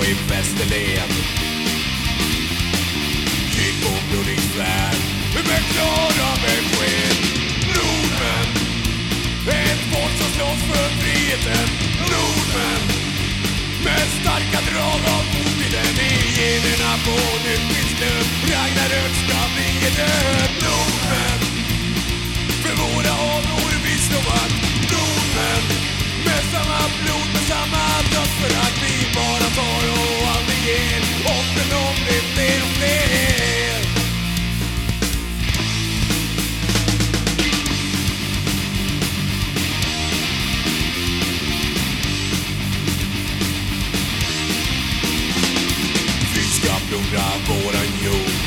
i Västerlen. Gick på blodingsfärd med klara besked. Nordmän, ett folk som slåss för friheten. Nordmän, med starka drag av motbilden i generna på nytt finns död. Ragnarök ska bli ett död. Nordmän, för våra anor vi slår vakt. Nordmän, med samma blod, med samma död, för att vi bara tar och aldrig ger. Offren om det fler och fler. Vi ska plundra våran jord,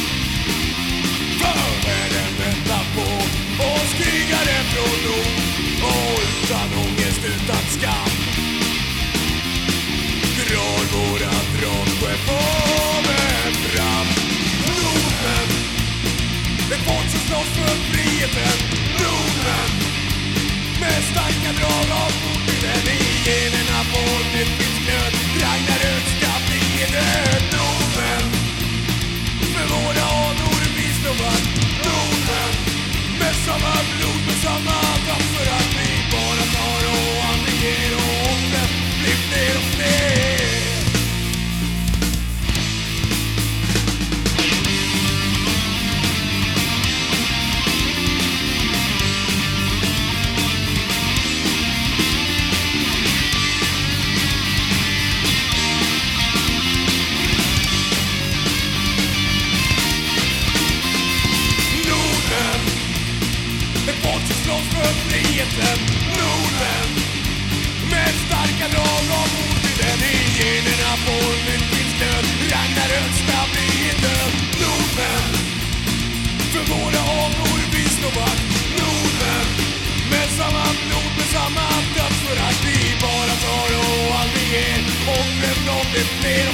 för världen väntar på oss krigare från nord. Och utan ångest, utan skam drar våra dragskepp havet fram. Nordmän, ett folk som slåss för friheten. Nordmän, med starka drag av motbilden i generna på nytt finns glöd. Ragnarök ska bli en död. Nordmän, för våra anor vi slår vakt. Nordmän, med samma blod, med samma kraft, för att vi bara tar och aldrig ger. Och offren blir fler och fler. Nordmän, ett folk som slåss för friheten. Nordmän, med starka drag av motbilden i generna på nytt finns död. Ragnarök ska bli en död. Nordmän, för våra anor vi slår vakt. Nordmän, med samma blod, med samma död, för att vi bara tar och aldrig ger. Offren om det fler